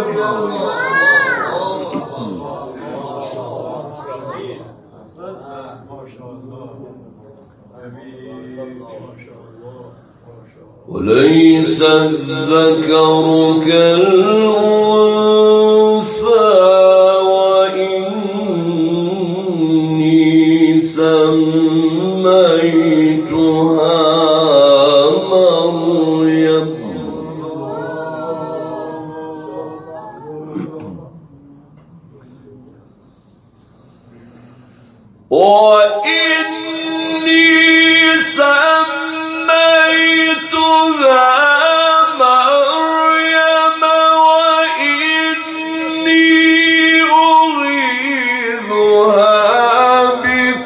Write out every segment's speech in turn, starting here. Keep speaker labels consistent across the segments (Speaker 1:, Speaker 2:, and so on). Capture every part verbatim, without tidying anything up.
Speaker 1: وليس الذكر كالأنثى وإني سميتها مريم وإني سميتها مريم وإني أعيذها بك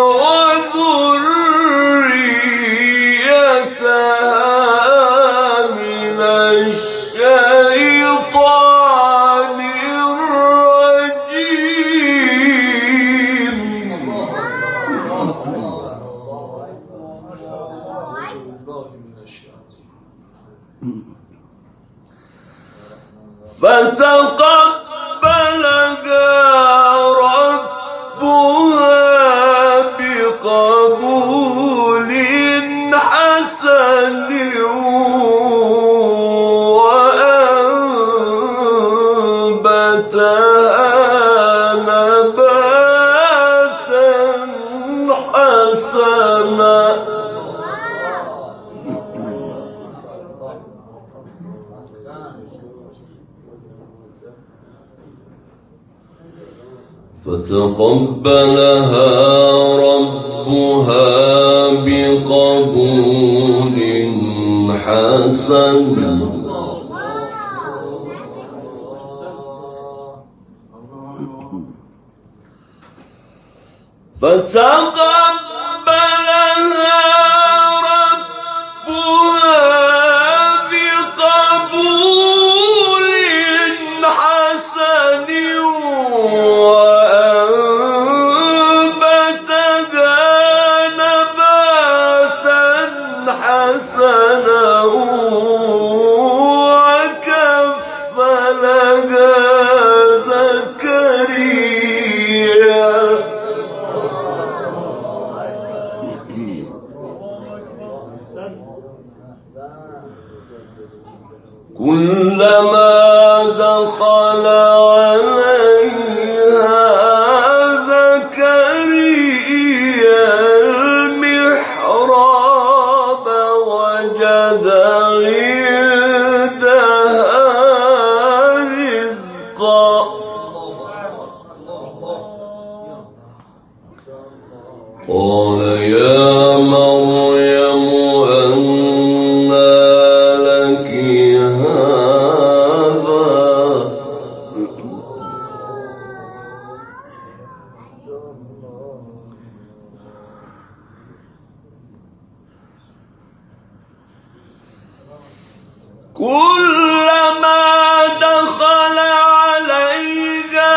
Speaker 1: وذريتها من الشيطان الرجيم فتقبلها ربها بقبول حسن وأنبتها نباتا حسنا فتقبلها ربها بقبول حسن فتقبلها ربها بقبول حسن حسنا وكفلها زكريا كلما دخل عليها زكريا المحراب وجد عندها رزقا قال يا مريم أنى لك هذا كلما دخل عليها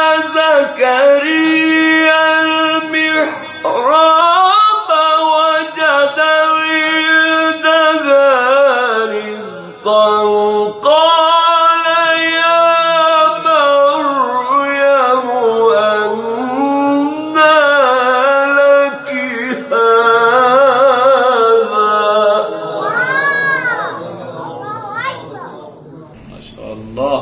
Speaker 1: زكريا المحراب وجد عندها رزقا قال يا مريم أنى لك هذا
Speaker 2: ما شاء الله.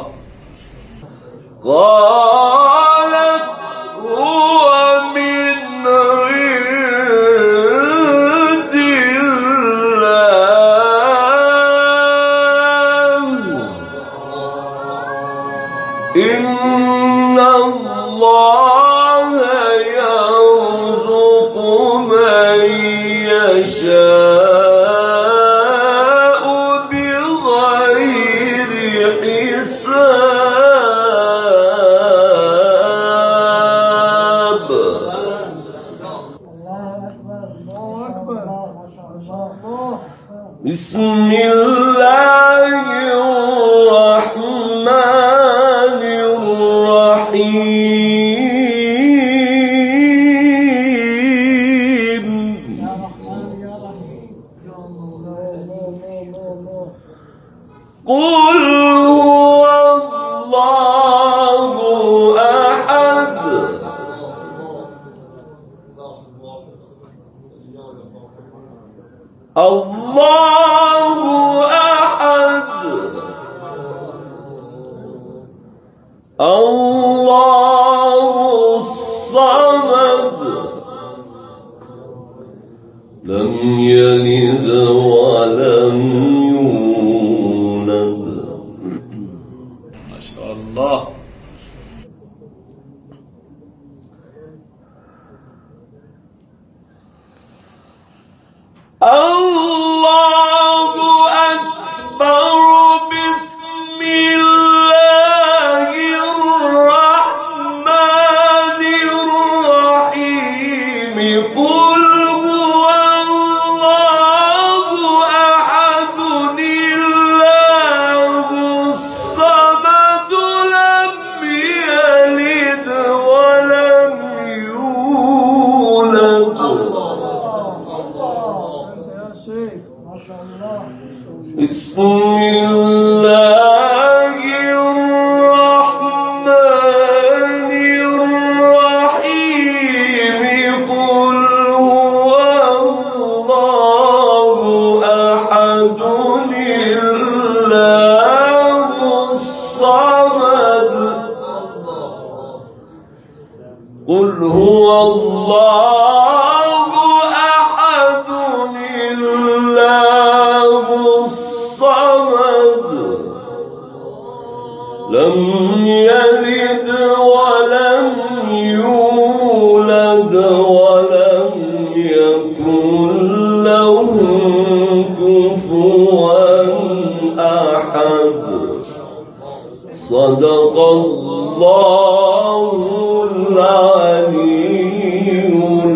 Speaker 1: قالت هو من عند الله إن الله يرزق من يشاء بغير حساب. بسم الله الرحمن الرحيم. قل هو الله يلد ولم يولد.
Speaker 2: ما شاء الله.
Speaker 1: الله أكبر. بسم الله الرحمن الرحيم. قل هو الله أحد الله الصمد لم يلد ولم يولد. بسم الله الرحمن الرحيم. قل هو الله أحد الله الصمد. قل هو الله أحد الله الصمد لم يلد ولم يولد ولم يكن له كفوا أحد. صدق الله العلي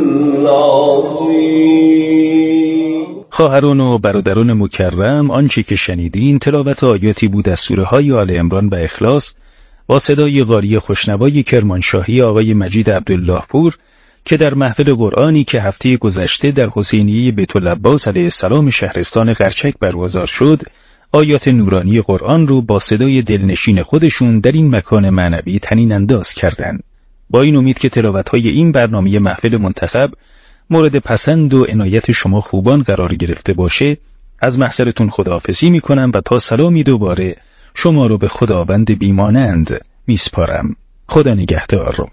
Speaker 1: العظيم.
Speaker 3: خواهران و برادران مکرم، آنچه که شنیدین تلاوت آیاتی بود از سوره های آل عمران و اخلاص با صدای قاری خوشنوای کرمانشاهی آقای مجید عبدالله پور که در محفل قرآنی که هفته گذشته در حسینیه بیت العباس علیه السلام شهرستان قرچک برگزار شد، آیات نورانی قرآن رو با صدای دلنشین خودشون در این مکان معنوی طنین انداز کردند. با این امید که تلاوت‌های این برنامه محفل منتخب مورد پسند و عنایت شما خوبان قرار گرفته باشه، از محضرتون خداحافظی میکنم و تا سلامی دوباره شما رو به خداوند بیمانند میسپارم. خدا نگهدار.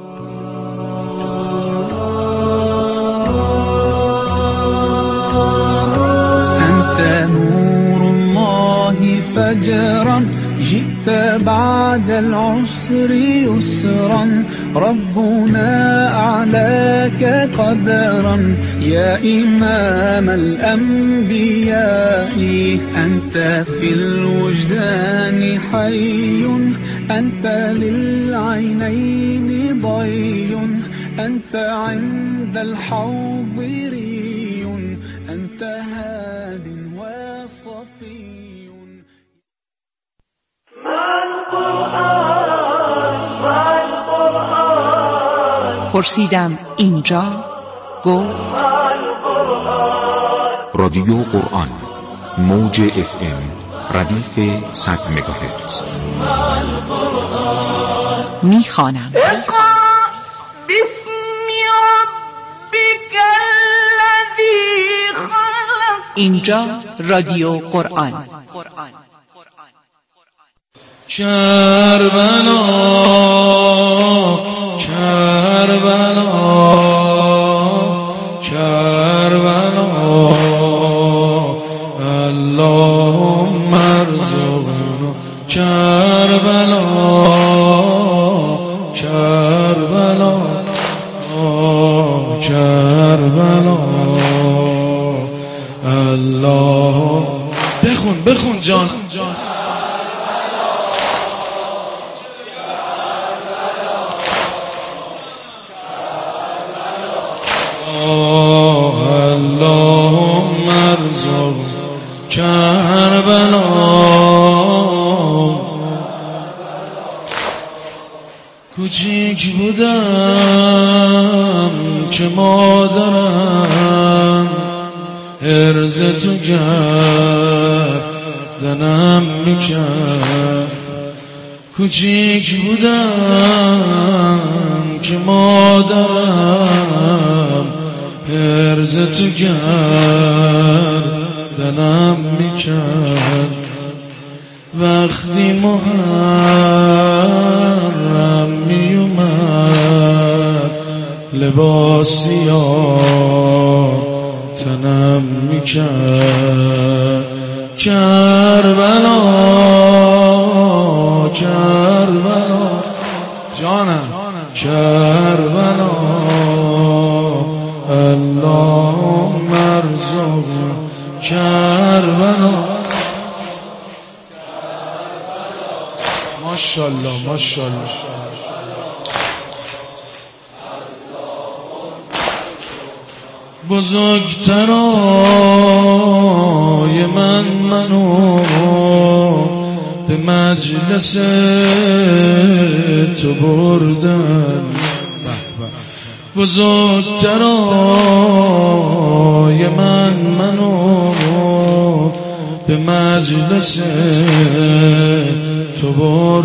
Speaker 4: أنت نور الله فجرا جئت بعد العسر يسرا ربنا أعلاك قدرا يا إمام الأنبياء أنت في الوجدان حي أنت للعينين ضي أنت عند الحوض ري أنت هاد وصفي.
Speaker 5: پرسیدم اینجا گفت
Speaker 6: رادیو قرآن موج اف ام ردیف صد مگاهرتز.
Speaker 5: میخوانم اینجا رادیو قرآن.
Speaker 2: کربلا کربلا کربلا اللهم ارزقنا کربلا کربلا کربلا الله. بخون بخون جان اللهم ارزق کربلا. کوچیک بودم که مادرم عرض تو گردنم میکرد. کوچیک بودم که مادرم عرض تو گردنم میکرد. وقتی محرم میومد لباسیا تنم میکرد کربلا کربلا جانم کربلا اللهم ارزقنا کربلا ماشاءالله ماشاءالله بزرگترای من منو به مجلس تو بردن بزرگترای من منو به مجلس تو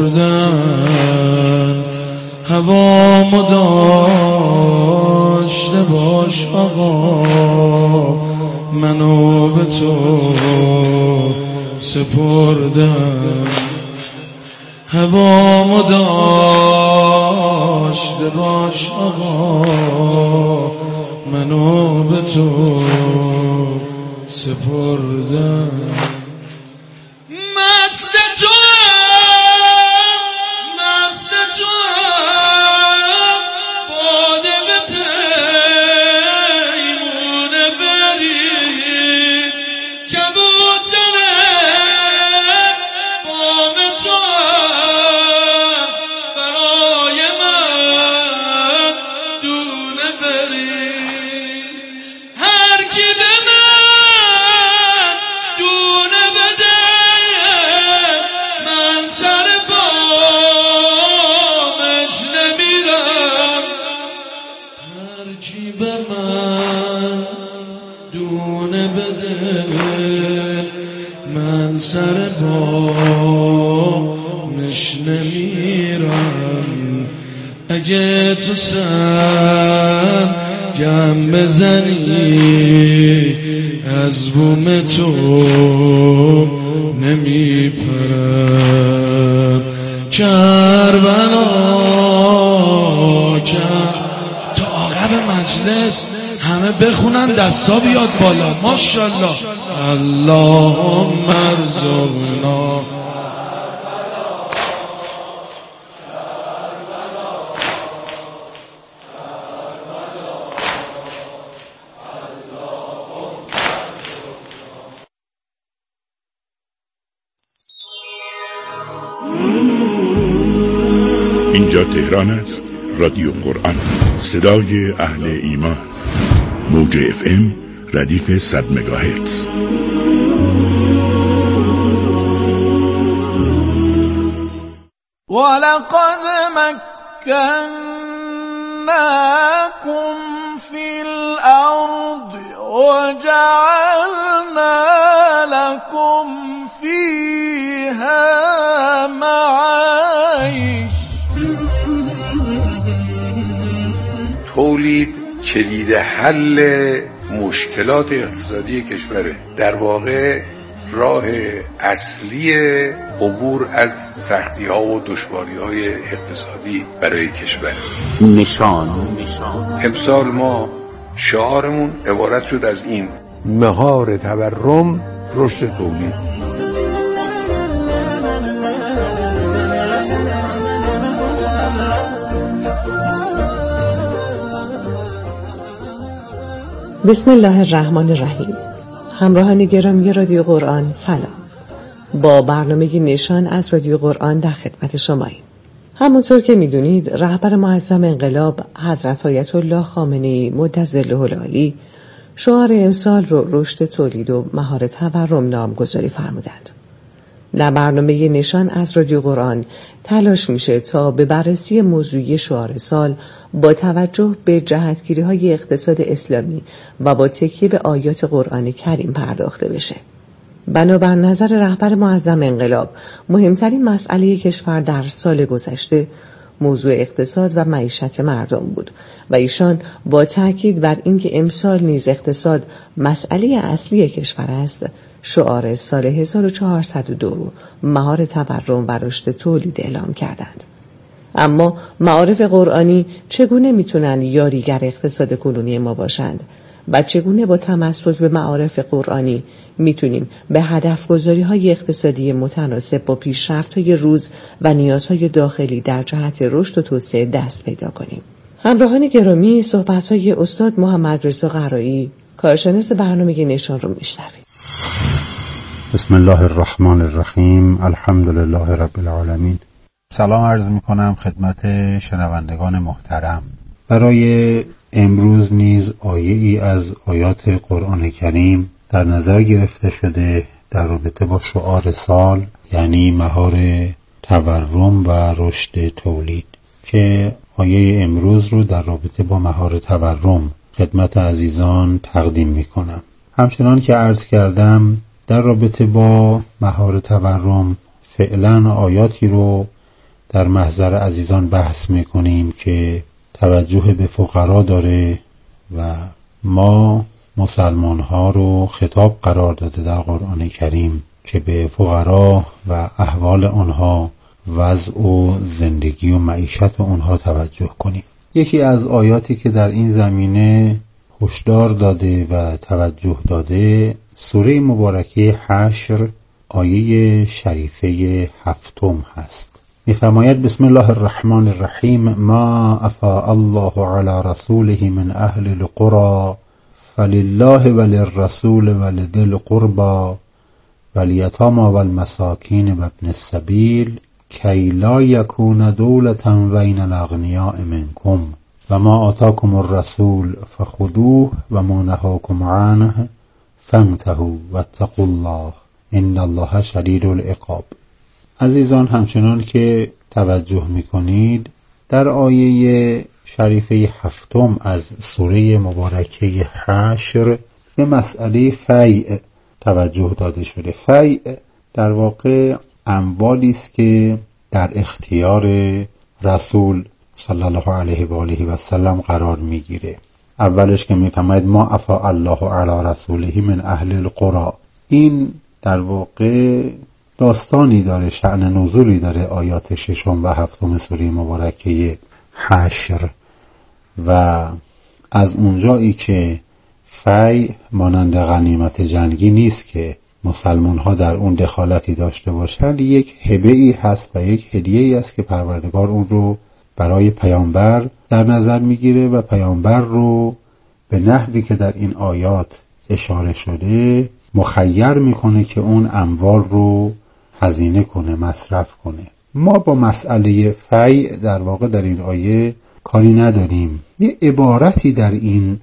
Speaker 2: بردن هوامو داشته باش آقا منو به تو سپردن هوامو داشته باش آقا منو به تو سپردن مست تو مست تو باده به پیمون برید کبوتره بام تو برای من دونه بریز هر کی به من دونه بده من سر پامش نمیرم هر کی به من دونه بده من سر پامش نمیرم اگه تو سم گم بزنی از بوم تو نمیپرم کربلا کر تا عقب مجلس همه بخونن دستا بیاد بالا ماشاءالله اللهم ارزقنا
Speaker 7: اینجا تهران است. رادیو قرآن، صدای اهل ایمان. موج اف ام ردیف صد مگاهرتز.
Speaker 4: ولقد مكناكم في الأرض وجعلنا لكم فيها معايش.
Speaker 8: تولید کلید حل مشکلات اقتصادی کشوره، در واقع راه اصلی عبور از سختی ها و دشواری های اقتصادی برای کشور.
Speaker 9: نشان
Speaker 8: امسال ما شعارمون عبارت شد از این: مهار تورم رشد تولید.
Speaker 10: بسم الله الرحمن الرحیم. همراهان گرامی رادیو قرآن سلام. با برنامه نشان از رادیو قرآن در خدمت شماییم. همونطور که میدونید رهبر معظم انقلاب حضرت آیت الله خامنه‌ای مدظله العالی شعار امسال رو رشد تولید و مهار تورم نامگذاری فرمودند. در برنامه نشان از رادیو قرآن تلاش میشه تا به بررسی موضوعی شعار سال با توجه به جهتگیری‌های اقتصاد اسلامی و با تکیه به آیات قرآن کریم پرداخته بشه. بنابر نظر رهبر معظم انقلاب مهمترین مسئله کشور در سال گذشته موضوع اقتصاد و معیشت مردم بود و ایشان با تاکید بر اینکه امسال نیز اقتصاد مسئله اصلی کشور است شعار سال هزار و چهارصد و دو رو مهار تورم و رشد تولید اعلام کردند. اما معارف قرآنی چگونه میتونن یاریگر اقتصاد کنونی ما باشند و چگونه با تمسک به معارف قرآنی میتونیم به هدف گذاری های اقتصادی متناسب با پیشرفت های روز و نیازهای داخلی در جهت رشد و توسعه دست پیدا کنیم. همراهان گرامی، صحبت های استاد محمد رضا قرایی، کارشناس برنامه نشان رو میشنویم.
Speaker 9: بسم الله الرحمن الرحیم. الحمدلله رب العالمین. سلام عرض می کنم خدمت شنوندگان محترم. برای امروز نیز آیه ای از آیات قرآن کریم در نظر گرفته شده در رابطه با شعار سال، یعنی مهار تورم و رشد تولید، که آیه امروز رو در رابطه با مهار تورم خدمت عزیزان تقدیم می کنم. همچنان که عرض کردم در رابطه با مهار تورم فعلا آیاتی رو در محضر عزیزان بحث می کنیم که توجه به فقرا داره و ما مسلمان ها رو خطاب قرار داده در قرآن کریم که به فقرا و احوال آنها، وضع و زندگی و معیشت آنها توجه کنیم. یکی از آیاتی که در این زمینه هشدار داده و توجه داده سوره مبارکه حشر آیه شریفه هفتم هست. می‌فرماید بسم الله الرحمن الرحیم ما افاء الله علی رسوله من اهل القرى فلله وللرسول ولذی القربى والیتامی والمساکین وابن السبیل کی لا یکون دولة بین الاغنیاء منکم و ما آتاکم الرسول فخذوه و ما نهاکم عنه فانتهوا واتقوا الله ان الله شدید العقاب. عزیزان، همچنان که توجه می‌کنید در آیه شریفه هفتم از سوره مبارکه حشر به مسئله فیع توجه داده شده. فیع در واقع اموالی است که در اختیار رسول صلی الله علیه و آله و سلم قرار میگیره. اولش که میفرماید ما افاء الله علی رسوله من اهل القرى، این در واقع داستانی داره، شأن نزولی داره آیات ششم و هفتم سوره مبارکه حشر. و از اونجایی که فی مانند غنیمت جنگی نیست که مسلمان ها در اون دخالتی داشته باشند، یک هبه ای هست و یک هدیه ای است که پروردگار اون رو برای پیامبر در نظر میگیره و پیامبر رو به نحوی که در این آیات اشاره شده مخیر میکنه که اون اموال رو هزینه کنه، مصرف کنه. ما با مسئله فیع در واقع در این آیه کاری نداریم. یه عبارتی در این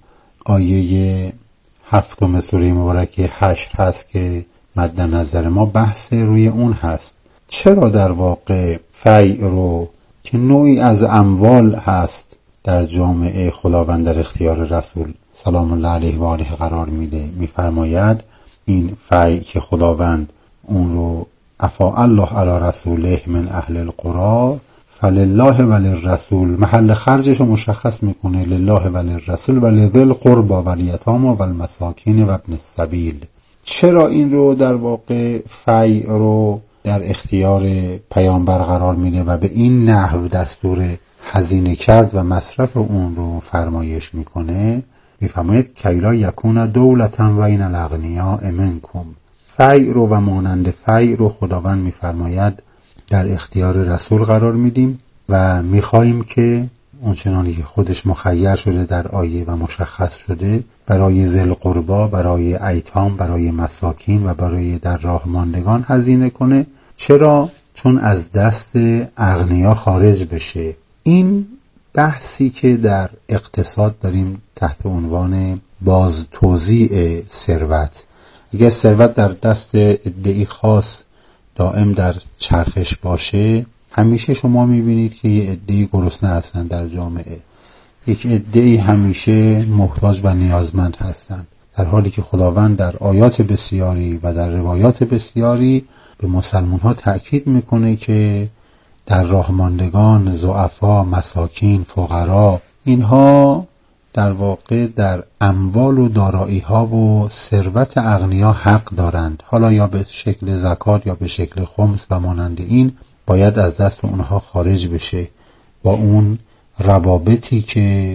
Speaker 9: آیه هفتم سوره مبارکه حشر هست که مد نظر ما بحث روی اون هست. چرا در واقع فیع رو که نوعی از اموال هست در جامعه خداوند در اختیار رسول سلام الله علیه و آله قرار میده؟ میفرماید این فیع که خداوند اون رو افاء الله علی رسوله من اهل القرى فلله وللرسول، محل خرجش رو مشخص میکنه، لله وللرسول ولذی القربى والیتامی والمساکین وابن السبیل. چرا این رو در واقع فیع رو در اختیار پیامبر قرار میده و به این نحو دستور هزینه کرد و مصرف اون رو فرمایش میکنه؟ میفرماید کی لا یکون دولة بین الاغنیاء منکم. فیع رو و مانند فیع رو خداوند میفرماید در اختیار رسول قرار میدیم و میخواییم که اونچنانی که خودش مخیر شده در آیه و مشخص شده برای ذی القربی، برای ایتام، برای مساکین و برای در راه ماندگان هزینه کنه. چرا؟ چون از دست اغنیا خارج بشه. این بحثی که در اقتصاد داریم تحت عنوان باز توزیع ثروت. اگر ثروت در دست عده‌ای خاص دائم در چرخش باشه، همیشه شما میبینید که یه عده‌ای گرسنه هستن در جامعه، یک عده‌ای همیشه محتاج و نیازمند هستند، در حالی که خداوند در آیات بسیاری و در روایات بسیاری به مسلمان ها تأکید میکنه که در راه ماندگان، ضعفا، مساکین، فقرا، اینها در واقع در اموال و دارایی ها و ثروت اغنیا حق دارند، حالا یا به شکل زکات یا به شکل خمس و مانند این، باید از دست اونها خارج بشه با اون روابطی که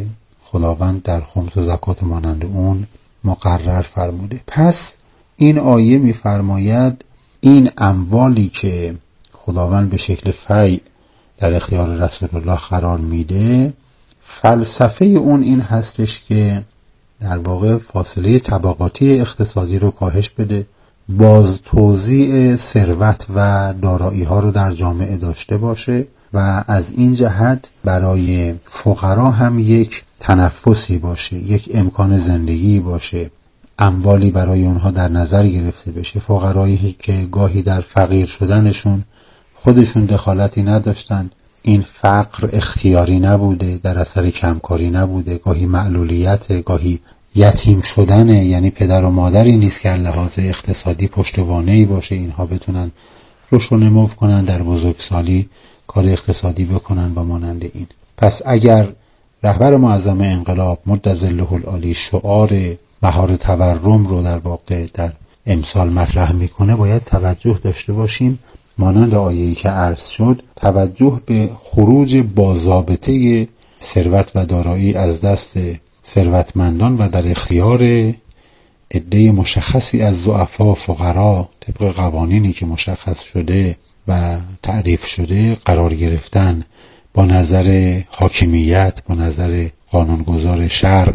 Speaker 9: خداوند در خمس و زکات مانند اون مقرر فرموده. پس این آیه می‌فرماید این اموالی که خداوند به شکل فیء در اختیار رسول الله قرار میده، فلسفه اون این هستش که در واقع فاصله طبقاتی اقتصادی رو کاهش بده، باز توزیع ثروت و دارایی ها رو در جامعه داشته باشه و از این جهت برای فقرا هم یک تنفسی باشه، یک امکان زندگی باشه، اموالی برای اونها در نظر گرفته بشه. فقرایی که گاهی در فقیر شدنشون خودشون دخالتی نداشتن، این فقر اختیاری نبوده، در اثر کمکاری نبوده، گاهی معلولیت، گاهی یتیم شدنه، یعنی پدر و مادری نیست که لحاظ اقتصادی پشتوانه‌ای باشه اینها بتونن رشد و نمو کنن، در بزرگسالی کار اقتصادی بکنن و مانند این. پس اگر رهبر معظم انقلاب مد ظله العالی شعار بهار تورم رو در واقع در امسال مطرح میکنه، باید توجه داشته باشیم مانند آیه‌ای که عرض شد، توجه به خروج باضابطه ثروت و دارایی از دست ثروتمندان و در اختیار عده مشخصی از ضعفا فقرا طبق قوانینی که مشخص شده و تعریف شده قرار گرفتن، با نظر حاکمیت، با نظر قانونگذار شرع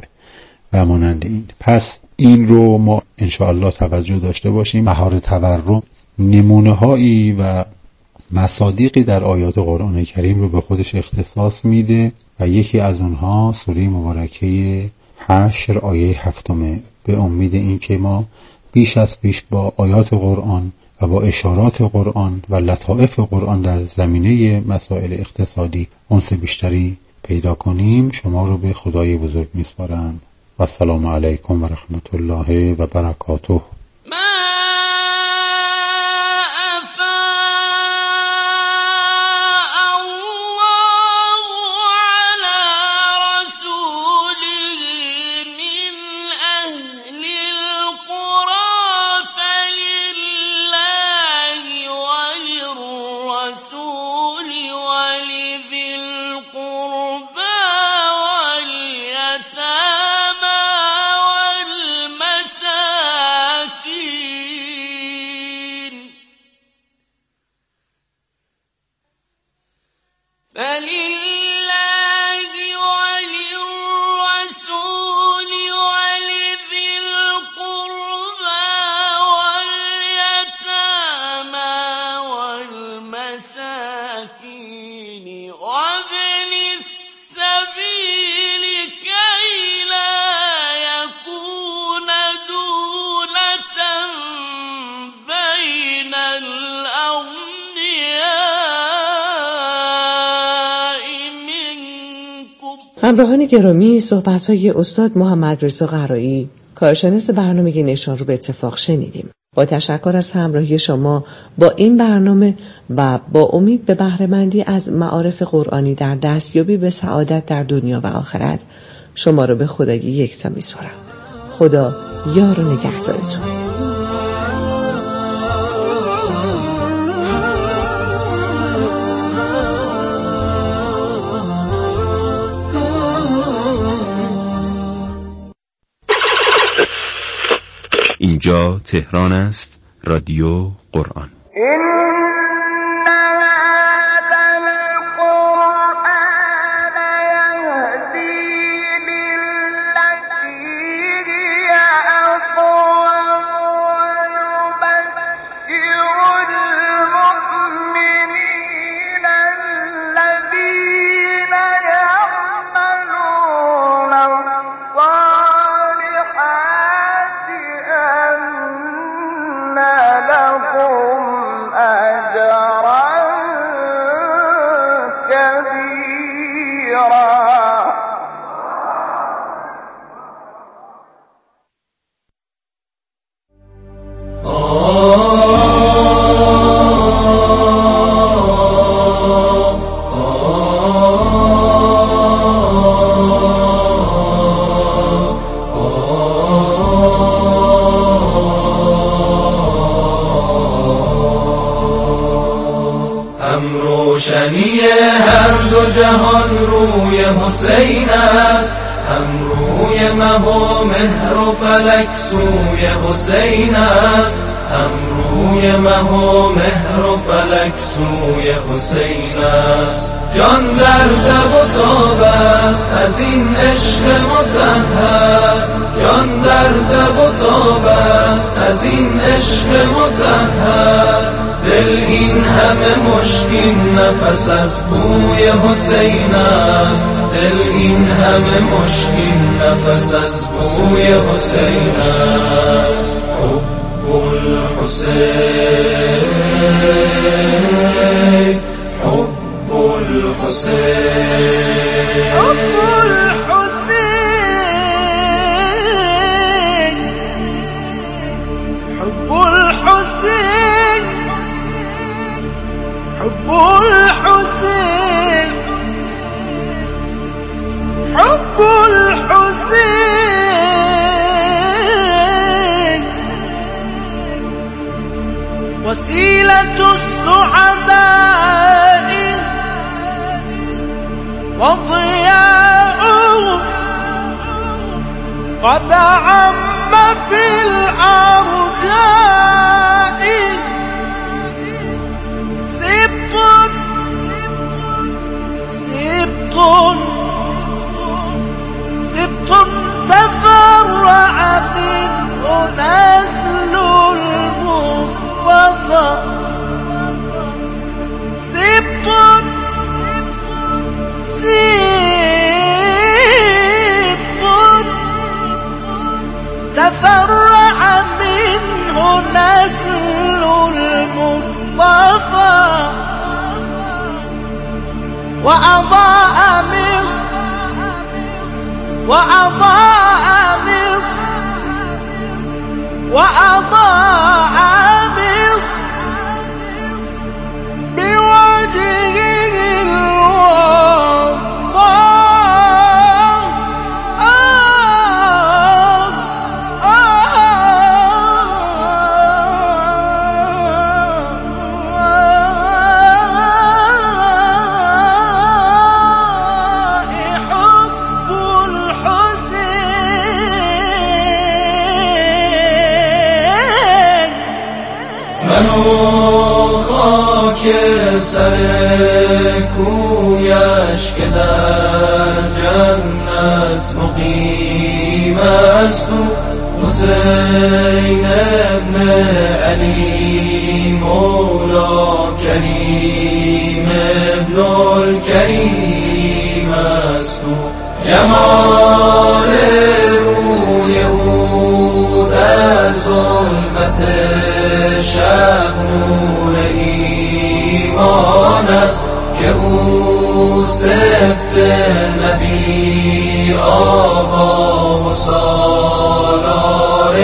Speaker 9: و مانند این. پس این رو ما انشاءالله توجه داشته باشیم. بهار تورم نمونه هایی و مصادیقی در آیات قرآن کریم رو به خودش اختصاص میده و یکی از اونها سوره مبارکه حشر آیه هفتمه. به امید این که ما بیش از پیش با آیات قرآن و با اشارات قرآن و لطائف قرآن در زمینه مسائل اقتصادی انس بیشتری پیدا کنیم، شما رو به خدای بزرگ میسپارم و السلام علیکم و رحمت الله و برکاته.
Speaker 10: همراهان گرامی، صحبت‌های استاد محمد رضا قرایی، کارشناس برنامه نشان رو به اتفاق شنیدیم. با تشکر از همراهی شما با این برنامه و با امید به بهره‌مندی از معارف قرآنی در دستیابی به سعادت در دنیا و آخرت، شما رو به خدای یکتا می‌سپارم. خدا یار و نگهدارتون.
Speaker 6: اینجا تهران است، رادیو قرآن.
Speaker 11: روشنی هر دو جهان روی حسین است، هم روی مه و مهر و فلک سوی حسین است، هم روی مه و مهر و فلک سوی حسین است. جان در تب و تاب است از این عشق مطهر، جان در تب و تاب است از این عشق مطهر. دل این همه مشکین نفس از بوی حسین است، دل این همه مشکین نفس از بوی حسین است. حب الحسین حب الحسین
Speaker 4: حب الحسين حب الحسين حب الحسين حب الحسين وسيلة السعداء وضياء قد عم في الأرجاء. سبط سبط سبط تفرع منه نسل المصطفى. سبط سبط تفرع منه نسل المصطفى. وأضاء مصر وأضاء مصر وأضاء مصر بوجهه الوضاء.
Speaker 11: خاک سر کویش که در جنت مقیم است، حسین ابن علی مولا کریم ابن الکریم است. جمال روی او در ظلمت شب نور ایمان است، که او سبت نبی آقا و سالار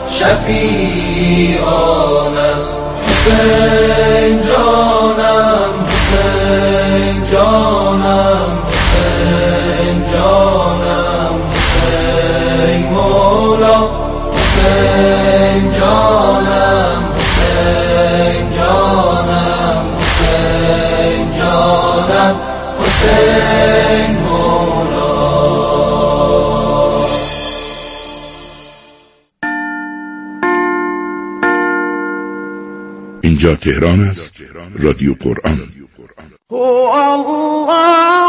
Speaker 11: شفیعان است. حسین جانم حسین جانم حسین جانم حسین مولا حسین جانم حسین جانم حسین جانم حسین مولا.
Speaker 7: اینجا تهران است، رادیو قرآن.
Speaker 4: هو الله